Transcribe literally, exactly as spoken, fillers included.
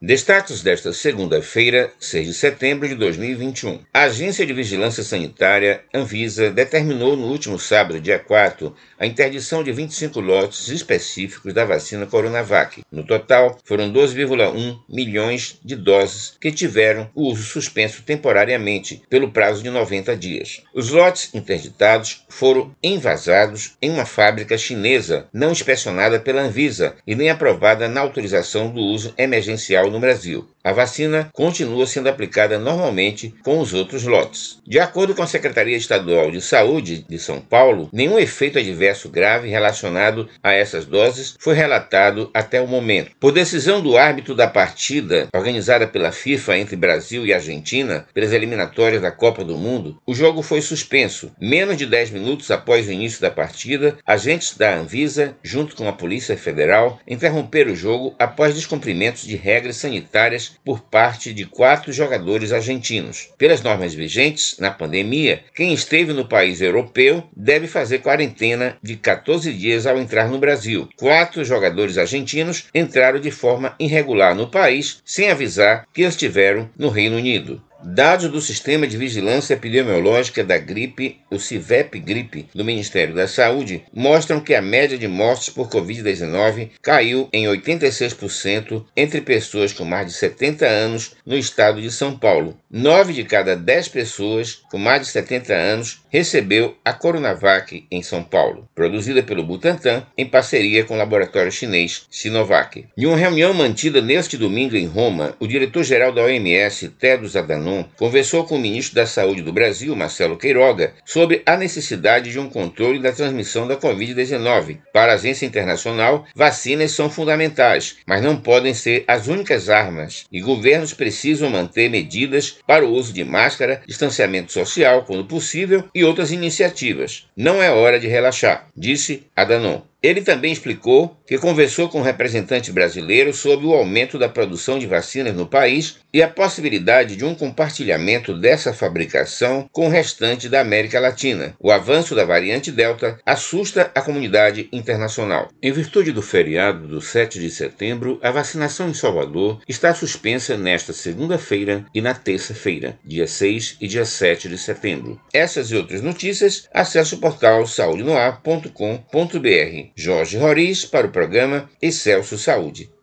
Destaques desta segunda-feira, seis de setembro de dois mil e vinte e um. A Agência de Vigilância Sanitária, Anvisa, determinou no último sábado, dia quatro, a interdição de vinte e cinco lotes específicos da vacina Coronavac. No total, foram doze vírgula um milhões de doses que tiveram o uso suspenso temporariamente pelo prazo de noventa dias. Os lotes interditados foram envasados em uma fábrica chinesa não inspecionada pela Anvisa e nem aprovada na autorização do uso emergencial no Brasil. A vacina continua sendo aplicada normalmente com os outros lotes. De acordo com a Secretaria Estadual de Saúde de São Paulo, nenhum efeito adverso grave relacionado a essas doses foi relatado até o momento. Por decisão do árbitro da partida, organizada pela FIFA entre Brasil e Argentina, pelas eliminatórias da Copa do Mundo, o jogo foi suspenso. Menos de dez minutos após o início da partida, agentes da Anvisa, junto com a Polícia Federal, interromperam o jogo após descumprimentos de regras sanitárias por parte de quatro jogadores argentinos. Pelas normas vigentes, na pandemia, quem esteve no país europeu deve fazer quarentena de quatorze dias ao entrar no Brasil. Quatro jogadores argentinos entraram de forma irregular no país, sem avisar que estiveram no Reino Unido. Dados do Sistema de Vigilância Epidemiológica da Gripe, o CIVEP-Gripe, do Ministério da Saúde, mostram que a média de mortes por covid dezenove caiu em oitenta e seis por cento entre pessoas com mais de setenta anos no estado de São Paulo. Nove de cada dez pessoas com mais de setenta anos recebeu a Coronavac em São Paulo, produzida pelo Butantan em parceria com o laboratório chinês Sinovac. Em uma reunião mantida neste domingo em Roma, o diretor-geral da O M S, Tedros Adhanom, conversou com o ministro da Saúde do Brasil, Marcelo Queiroga, sobre a necessidade de um controle da transmissão da covid dezenove. Para a agência internacional, vacinas são fundamentais, mas não podem ser as únicas armas, e governos precisam manter medidas para o uso de máscara, distanciamento social, quando possível, e outras iniciativas. Não é hora de relaxar, disse Adhanom. Ele também explicou que conversou com representantes brasileiros sobre o aumento da produção de vacinas no país e a possibilidade de um compartilhamento dessa fabricação com o restante da América Latina. O avanço da variante Delta assusta a comunidade internacional. Em virtude do feriado do sete de setembro, a vacinação em Salvador está suspensa nesta segunda-feira e na terça-feira, dia seis e dia sete de setembro. Essas e outras notícias, acesse o portal saúde no ar ponto com ponto br. Jorge Roriz para o programa Excelsior Saúde.